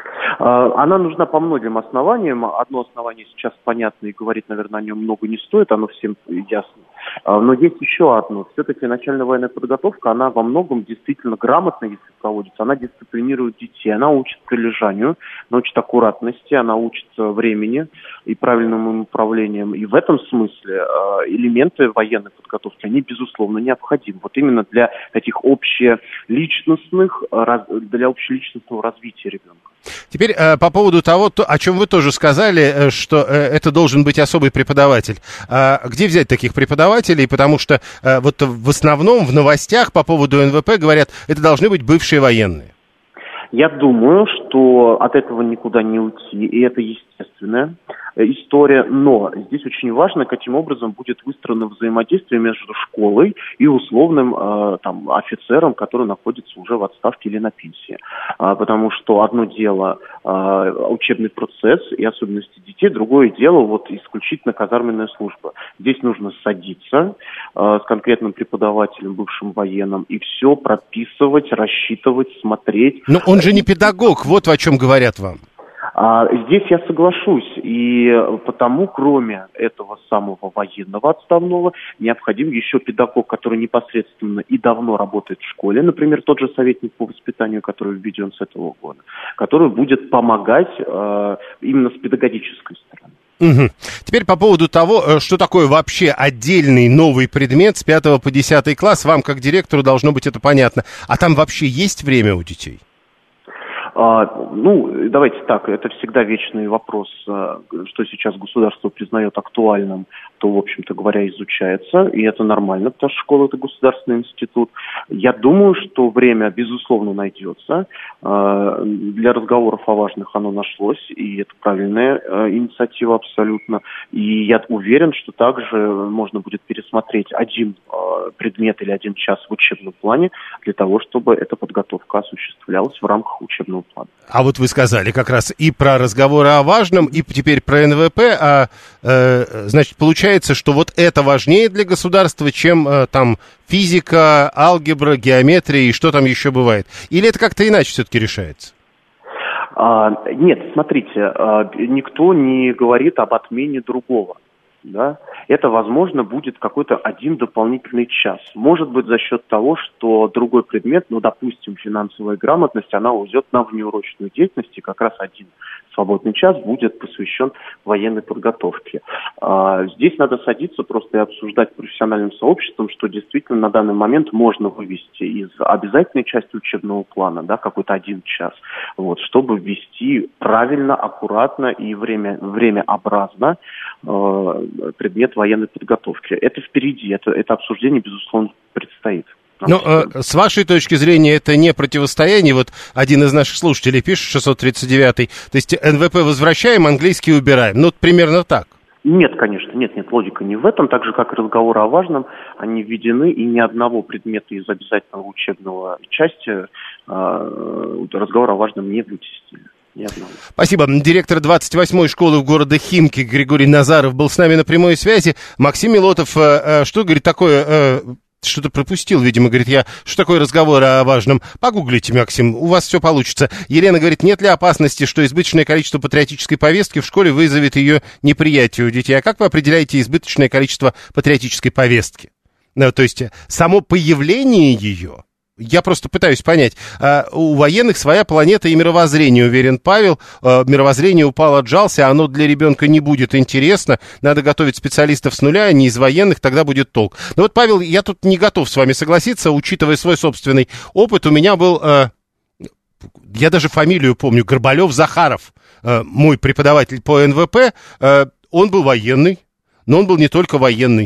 Она нужна по многим основаниям. Одно основание сейчас понятно, и говорить, наверное, о нем много не стоит, оно всем ясно. Но есть еще одно. Все-таки начальная военная подготовка, она во многом действительно грамотно, если проводится, она дисциплинирует детей, она учит прилежанию, она учит аккуратности, она учит времени и правильным управлением. И в этом смысле элементы военной подготовки, они, безусловно, необходимы. Вот именно для таких общеличностных, для общеличностного развития ребенка. Теперь э, по поводу того, то, о чем вы тоже сказали, э, что э, это должен быть особый преподаватель. А где взять таких преподавателей? Потому что э, вот в основном в новостях по поводу эн вэ пэ говорят, это должны быть бывшие военные. Я думаю, что от этого никуда не уйти, и это естественная история, но здесь очень важно, каким образом будет выстроено взаимодействие между школой и условным э, там, офицером, который находится уже в отставке или на пенсии. А, потому что одно дело э, учебный процесс и особенности детей, другое дело вот исключительно казарменная служба. Здесь нужно садиться э, с конкретным преподавателем, бывшим военным, и все прописывать, рассчитывать, смотреть. Но он же не педагог, вот о чем говорят вам. А, здесь я соглашусь, и потому, кроме этого самого военного отставного, необходим еще педагог, который непосредственно и давно работает в школе, например, тот же советник по воспитанию, который введен с этого года, который будет помогать э, именно с педагогической стороны. Угу. Теперь по поводу того, что такое вообще отдельный новый предмет с пятого по десятый класс, вам как директору должно быть это понятно. А там вообще есть время у детей? А, ну, давайте так, это всегда вечный вопрос, что сейчас государство признает актуальным, то, в общем-то говоря, изучается, и это нормально, потому что школа – это государственный институт. Я думаю, что время, безусловно, найдется. Для разговоров о важных оно нашлось, и это правильная инициатива абсолютно. И я уверен, что также можно будет пересмотреть один предмет или один час в учебном плане для того, чтобы эта подготовка осуществлялась в рамках учебного плана. А вот вы сказали как раз и про разговоры о важном, и теперь про эн вэ пэ, а э, значит, получается, что вот это важнее для государства, чем э, там физика, алгебра, геометрия и что там еще бывает? Или это как-то иначе все-таки решается? А, нет, смотрите, а, никто не говорит об отмене другого. Да? Это, возможно, будет какой-то один дополнительный час. Может быть, за счет того, что другой предмет, ну, допустим, финансовая грамотность, она уйдет на внеурочную деятельность, и как раз один свободный час будет посвящен военной подготовке. А, здесь надо садиться просто и обсуждать профессиональным сообществом, что действительно на данный момент можно вывести из обязательной части учебного плана, да, какой-то один час, вот, чтобы ввести правильно, аккуратно и время, времяобразно э, предмет военной подготовки. Это впереди, это, это обсуждение, безусловно, предстоит. Ну, э, с вашей точки зрения, это не противостояние. Вот один из наших слушателей пишет, шестьсот тридцать девятый, то есть эн вэ пэ возвращаем, английский убираем. Ну, примерно так. Нет, конечно, нет, нет, логика не в этом. Так же, как и разговоры о важном, они введены, и ни одного предмета из обязательного учебного части э, разговор о важном не вытеснили. ни одного. Спасибо. Директор двадцать восьмой школы в городе Химки Григорий Назаров был с нами на прямой связи. Максим Милотов, э, э, что, говорит, такое... Э, Что-то пропустил, видимо, говорит, я, что такое разговор о важном? Погуглите, Максим, у вас все получится. Елена говорит, нет ли опасности, что избыточное количество патриотической повестки в школе вызовет ее неприятие у детей? А как вы определяете избыточное количество патриотической повестки? Ну, то есть, само появление ее... Я просто пытаюсь понять. У военных своя планета и мировоззрение, уверен Павел. Мировоззрение упало, отжался, оно для ребенка не будет интересно. Надо готовить специалистов с нуля, а не из военных, тогда будет толк. Но вот, Павел, я тут не готов с вами согласиться, учитывая свой собственный опыт. У меня был, я даже фамилию помню, Горбалев-Захаров, мой преподаватель по эн вэ пэ. Он был военный, но он был не только военный.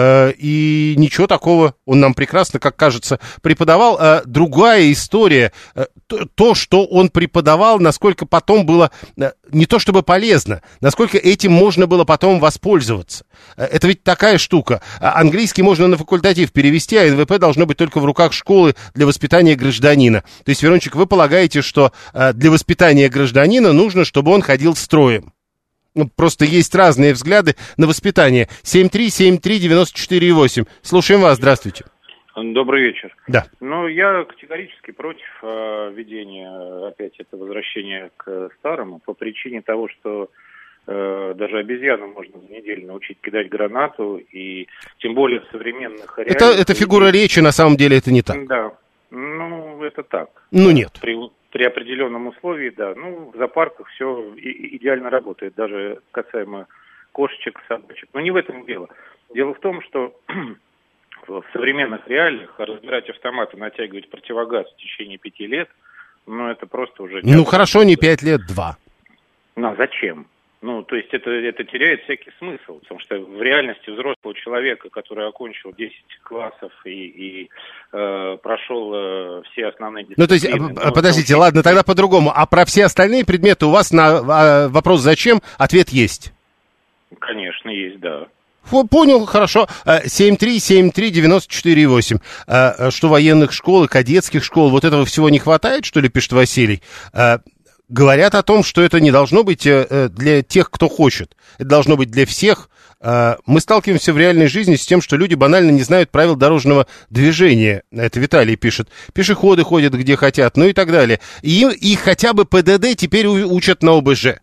И ничего такого, он нам прекрасно, как кажется, преподавал. Другая история, то, что он преподавал, насколько потом было не то чтобы полезно, насколько этим можно было потом воспользоваться. Это ведь такая штука. Английский можно на факультатив перевести, а эн вэ пэ должно быть только в руках школы для воспитания гражданина. То есть, Верончик, вы полагаете, что для воспитания гражданина нужно, чтобы он ходил строем? Ну, просто есть разные взгляды на воспитание. семь три семь три девяносто четыре восемь. Слушаем вас, здравствуйте. Добрый вечер. Да. Ну, я категорически против э, введения, опять, это возвращения к старому, по причине того, что э, даже обезьяну можно за неделю научить кидать гранату, и тем более в современных реалиях... Это, это фигура речи, на самом деле это не так. Да, ну, это так. Ну, нет. При... При определенном условии, да. Ну, в зоопарках все и- идеально работает, даже касаемо кошечек, собачек. Но не в этом дело. Дело в том, что в современных реалиях разбирать автоматы, натягивать противогаз в течение пяти лет, ну, это просто уже... Ну, хорошо, не пять лет, два. Ну, а зачем? Ну, то есть это, это теряет всякий смысл, потому что в реальности взрослого человека, который окончил десять классов и, и э, прошел э, все основные дисциплины... Ну, то есть, ну, подождите, научить... ладно, тогда по-другому. А про все остальные предметы у вас на а, вопрос «зачем?» ответ есть? Конечно, есть, да. Понял, хорошо. семь три семь три девяносто четыре восемь. Что военных школ и кадетских школ, вот этого всего не хватает, что ли, пишет Василий? Говорят о том, что это не должно быть для тех, кто хочет. Это должно быть для всех. Мы сталкиваемся в реальной жизни с тем, что люди банально не знают правил дорожного движения. Это Виталий пишет. Пешеходы ходят где хотят, ну и так далее. И, и хотя бы пэ дэ дэ теперь учат на о бэ жэ.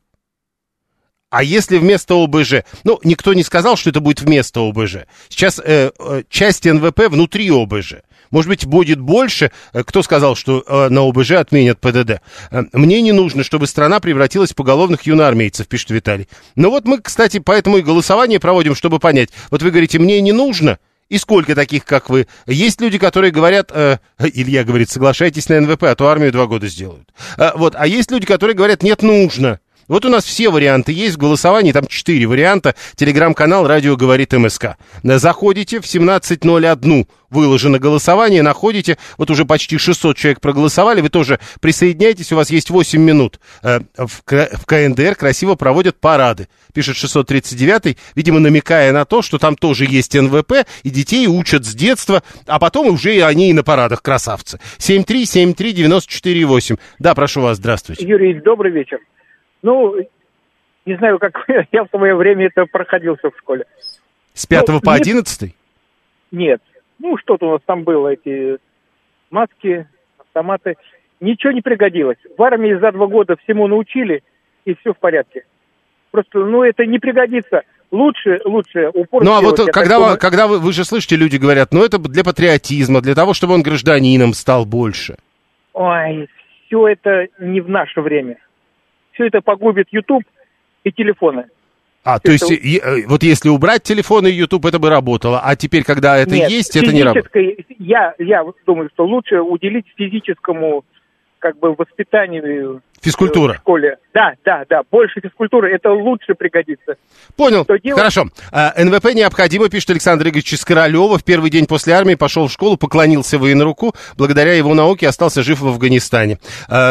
А если вместо о бэ жэ? Ну, никто не сказал, что это будет вместо о бэ жэ. Сейчас э, э, часть эн вэ пэ внутри о бэ жэ. Может быть, будет больше. Кто сказал, что э, на о бэ жэ отменят пэ дэ дэ? Э, мне не нужно, чтобы страна превратилась в поголовных юноармейцев, пишет Виталий. Ну вот мы, кстати, поэтому и голосование проводим, чтобы понять. Вот вы говорите, мне не нужно. И сколько таких, как вы? Есть люди, которые говорят, э, Илья говорит, соглашайтесь на эн вэ пэ, а то армию два года сделают. Э, вот, а есть люди, которые говорят, нет, нужно. Вот у нас все варианты есть в голосовании, там четыре варианта. Телеграм-канал «Радио говорит эм эс ка». Заходите, в семнадцать ноль один выложено голосование, находите, вот уже почти шестьсот человек проголосовали, вы тоже присоединяйтесь, у вас есть восемь минут. В ка эн дэ эр красиво проводят парады, пишет шестьсот тридцать девятый, видимо, намекая на то, что там тоже есть эн вэ пэ, и детей учат с детства, а потом уже и они и на парадах красавцы. семь три семь три девяносто четыре восемь. Да, прошу вас, здравствуйте. Юрий, добрый вечер. Ну, не знаю, как я в свое время это проходился в школе. С пятого ну, по одиннадцатый? Нет. Ну, что-то у нас там было, эти маски, автоматы. Ничего не пригодилось. В армии за два года всему научили, и все в порядке. Просто, ну, это не пригодится. Лучше, лучше упор. Ну, а вот когда, вы, когда вы, вы же слышите, люди говорят, ну, это для патриотизма, для того, чтобы он гражданином стал больше. Ой, все это не в наше время. Все это погубит YouTube и телефоны. А, это... то есть, и, вот если убрать телефоны и YouTube, это бы работало, а теперь, когда это Нет, есть, это не работает? Я, я думаю, что лучше уделить физическому, как бы, воспитанию Физкультура. в школе. Да, да, да, больше физкультуры, это лучше пригодится. Понял, хорошо. эн вэ пэ необходимо, пишет Александр Игоревич из Королева. В первый день после армии пошел в школу, поклонился военруку. Благодаря его науке остался жив в Афганистане.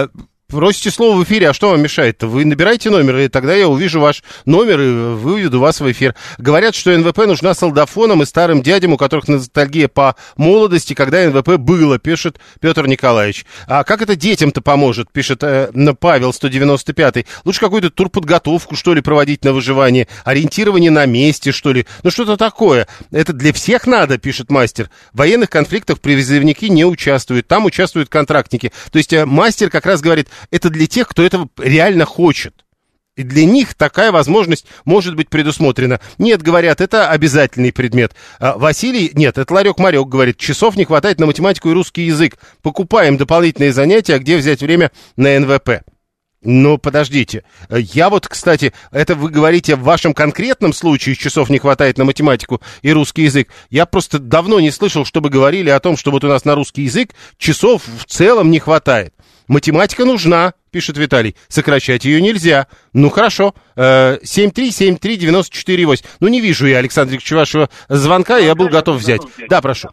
просите слово в эфире, а что вам мешает? Вы набирайте номер, и тогда я увижу ваш номер и выведу вас в эфир. Говорят, что эн вэ пэ нужна солдафонам и старым дядям, у которых ностальгия по молодости, когда эн вэ пэ было, пишет Петр Николаевич. А как это детям-то поможет, пишет э, Павел сто девяносто пятый. Лучше какую-то турподготовку, что ли, проводить на выживание, ориентирование на месте, что ли. Ну, что-то такое. Это для всех надо, пишет мастер. В военных конфликтах призывники не участвуют, там участвуют контрактники. То есть э, мастер как раз говорит, это для тех, кто этого реально хочет. И для них такая возможность может быть предусмотрена. Нет, говорят, это обязательный предмет. А Василий, нет, это Ларек-Марек говорит, часов не хватает на математику и русский язык. Покупаем дополнительные занятия, а где взять время на эн вэ пэ? Ну, подождите. Я вот, кстати, это вы говорите в вашем конкретном случае, часов не хватает на математику и русский язык. Я просто давно не слышал, чтобы говорили о том, что вот у нас на русский язык часов в целом не хватает. Математика нужна, пишет Виталий. Сокращать ее нельзя. Ну, хорошо. семь три семь три девяносто четыре восемь. Ну, не вижу я, Александр Ильич, вашего звонка. Я был готов взять. Да, прошу.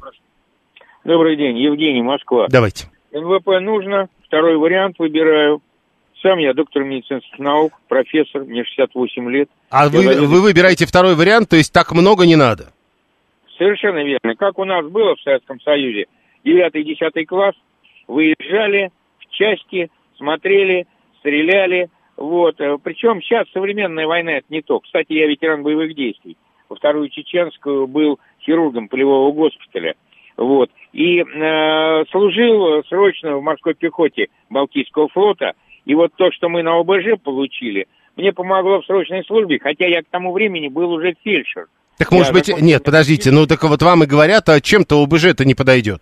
Добрый день. Евгений, Москва. Давайте. эн вэ пэ нужно. Второй вариант выбираю. Сам я доктор медицинских наук, профессор, мне шестьдесят восемь лет. А вы, заведую... вы выбираете второй вариант, то есть так много не надо? Совершенно верно. Как у нас было в Советском Союзе, девятый-десятый класс, выезжали в части, смотрели, стреляли. Вот. Причем сейчас современная война — это не то. Кстати, я ветеран боевых действий. Во Вторую Чеченскую был хирургом полевого госпиталя. Вот. И э, служил срочно в морской пехоте Балтийского флота. И вот то, что мы на о бэ жэ получили, мне помогло в срочной службе, хотя я к тому времени был уже фельдшер. Так может я быть, закончил... нет, подождите, ну так вот вам и говорят, а чем-то о бэ жэ-то не подойдет.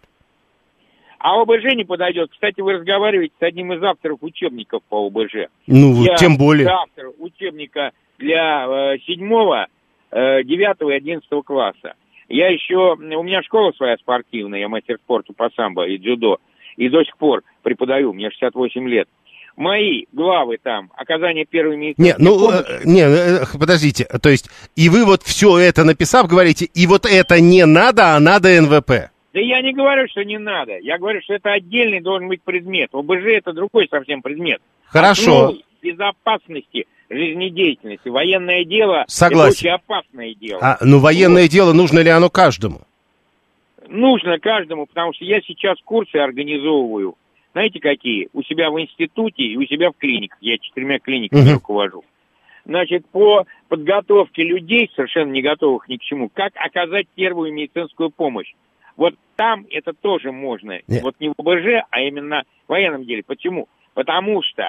А о бэ жэ не подойдет. Кстати, вы разговариваете с одним из авторов учебников по о бэ жэ. Ну, я тем более. автор учебника для э, седьмого, э, девятого и одиннадцатого класса. Я еще, у меня школа своя спортивная, я мастер спорта по самбо и дзюдо, и до сих пор преподаю, мне шестьдесят восемь лет. Мои главы там, оказание первой медицинской Не, ну, помощи. э, не, э, подождите, то есть, и вы вот все это написав, говорите, и вот это не надо, а надо эн вэ пэ. Да я не говорю, что не надо, я говорю, что это отдельный должен быть предмет. о бэ жэ это другой совсем предмет. Хорошо. Основы безопасности жизнедеятельности. Военное дело — Согласен. это очень опасное дело. А, ну, военное вот. дело, нужно ли оно каждому? Нужно каждому, потому что я сейчас курсы организовываю. Знаете, какие? У себя в институте и у себя в клиниках. Я четырьмя клиниками uh-huh. руковожу. Значит, по подготовке людей, совершенно не готовых ни к чему, как оказать первую медицинскую помощь. Вот там это тоже можно. Yeah. Вот не в о бэ жэ, а именно в военном деле. Почему? Потому что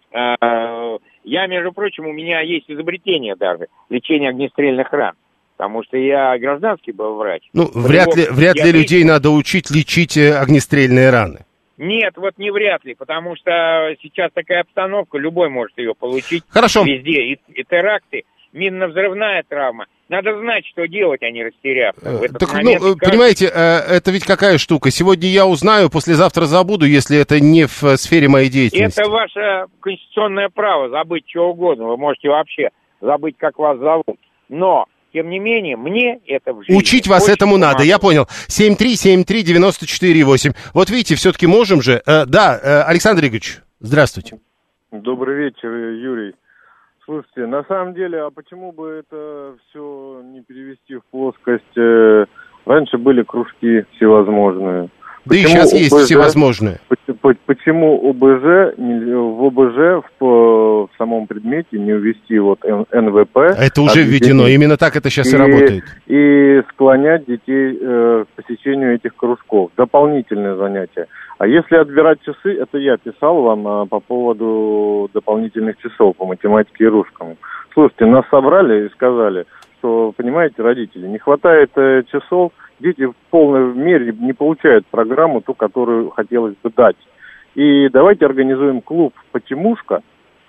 э, я, между прочим, у меня есть изобретение даже, лечение огнестрельных ран. Потому что я гражданский был врач. Ну, По вряд ли, вряд ли людей надо учить лечить огнестрельные раны. Нет, вот не вряд ли, потому что сейчас такая обстановка, любой может ее получить. Хорошо. Везде. И, и теракты, минно-взрывная травма. Надо знать, что делать, а не растеряться. В этот так, момент ну, каждый... понимаете, это ведь какая штука? Сегодня я узнаю, послезавтра забуду, если это не в сфере моей деятельности. Это ваше конституционное право, забыть что угодно. Вы можете вообще забыть, как вас зовут. Но... Тем не менее, мне это в жизни... Учить вас этому помогает. Надо, я понял. семь три семь три девяносто четыре восемь. Вот видите, все-таки можем же... Э, да, э, Александр Игоревич, здравствуйте. Добрый вечер, Юрий. Слушайте, на самом деле, а почему бы это все не перевести в плоскость... Э, раньше были кружки всевозможные. Да почему и сейчас есть ОБЖ, всевозможные. Почему о бэ жэ, в о бэ жэ в, в самом предмете не ввести вот эн вэ пэ? Это уже введено, именно так это сейчас и, и работает. И склонять детей э, к посещению этих кружков. Дополнительные занятия. А если отбирать часы, это я писал вам а, по поводу дополнительных часов по математике и русскому. Слушайте, нас собрали и сказали, что, понимаете, родители, не хватает э, часов, дети в полной мере не получают программу, ту, которую хотелось бы дать. И давайте организуем клуб «Почемушка»,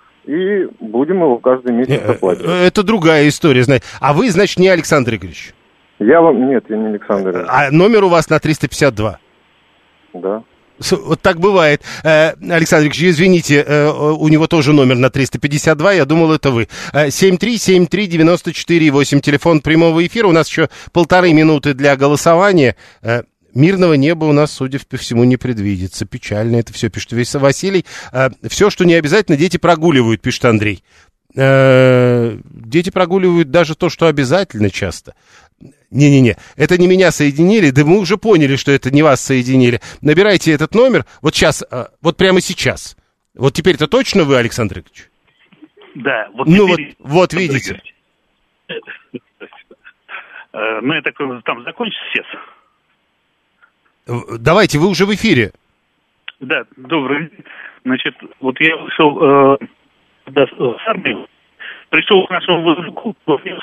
и будем его каждый месяц оплачивать. Это другая история, знаете. А вы, значит, не Александр Игоревич? Я вам... Нет, я не Александр Игоревич. А номер у вас на триста пятьдесят два? Да. Вот так бывает. Александр Ильич, извините, у него тоже номер на триста пятьдесят два, я думал, это вы. семь три семь три девяносто четыре восемь, телефон прямого эфира. У нас еще полторы минуты для голосования. Мирного неба у нас, судя по всему, не предвидится. Печально это все, пишет Василий. Все, что не обязательно, дети прогуливают, пишет Андрей. Дети прогуливают даже то, что обязательно часто. Не-не-не, это не меня соединили, да мы уже поняли, что это не вас соединили. Набирайте этот номер вот сейчас, вот прямо сейчас. Вот теперь-то точно вы, Александр Игоревич? Да, вот ну теперь... вот, вот видите. Ну, я так там закончится сейчас. Давайте, вы уже в эфире. Да, добрый день. Значит, вот я вышел э, да, с армии, пришел к нашему воздуху,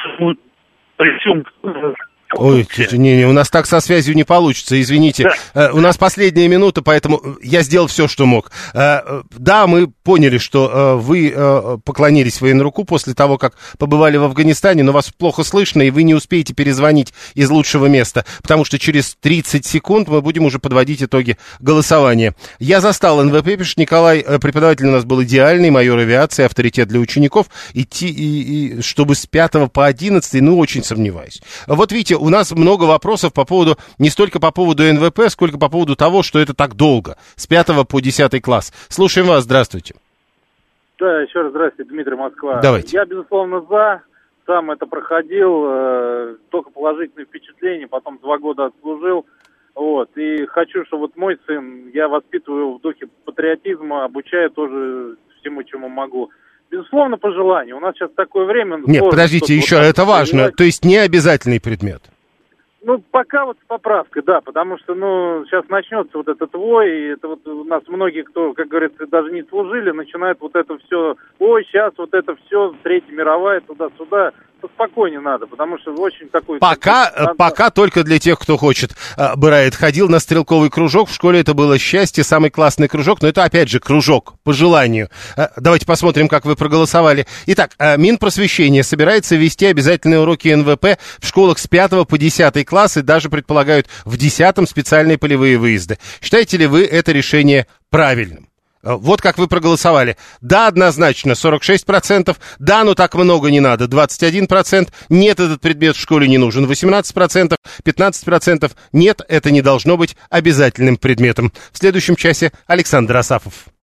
причем... Ой, не, не, у нас так со связью не получится, извините. Да. У нас последняя минута, поэтому я сделал все, что мог. Да, мы поняли, что вы поклонились военруку после того, как побывали в Афганистане, но вас плохо слышно, и вы не успеете перезвонить из лучшего места, потому что через тридцать секунд мы будем уже подводить итоги голосования. Я застал эн вэ пэ, пишет Николай, преподаватель у нас был идеальный, майор авиации, авторитет для учеников, идти, и, и, чтобы с пятого по одиннадцатый, ну, очень сомневаюсь. Вот видите, у нас много вопросов по поводу, не столько по поводу эн вэ пэ, сколько по поводу того, что это так долго, с пятого по десятый класс. Слушаем вас, здравствуйте. Да, еще раз здравствуйте, Дмитрий, Москва. Давайте. Я, безусловно, за, сам это проходил, э, только положительные впечатления, потом два года отслужил, вот, и хочу, чтобы вот мой сын, я воспитываю в духе патриотизма, обучаю тоже всему, чему могу. Безусловно, по желанию. У нас сейчас такое время... Нет, подождите, еще, вот это важно. Понимать. То есть не обязательный предмет. Ну, пока вот с поправкой, да, потому что, ну, сейчас начнется вот этот вой, и это вот у нас многие, кто, как говорится, даже не служили, начинают вот это все, ой, сейчас вот это все, Третья мировая, туда-сюда, поспокойнее надо, потому что очень такой... Пока, такой, пока только для тех, кто хочет. Бырает, ходил на стрелковый кружок, в школе это было счастье, самый классный кружок, но это, опять же, кружок, по желанию. Давайте посмотрим, как вы проголосовали. Итак, Минпросвещение собирается ввести обязательные уроки эн вэ пэ в школах с пятого по десятый класс, и даже предполагают в десятом специальные полевые выезды. Считаете ли вы это решение правильным? Вот как вы проголосовали. Да, однозначно, сорок шесть процентов. Да, но так много не надо, двадцать один процент. Нет, этот предмет в школе не нужен, восемнадцать процентов. пятнадцать процентов. Нет, это не должно быть обязательным предметом. В следующем часе Александр Асафов.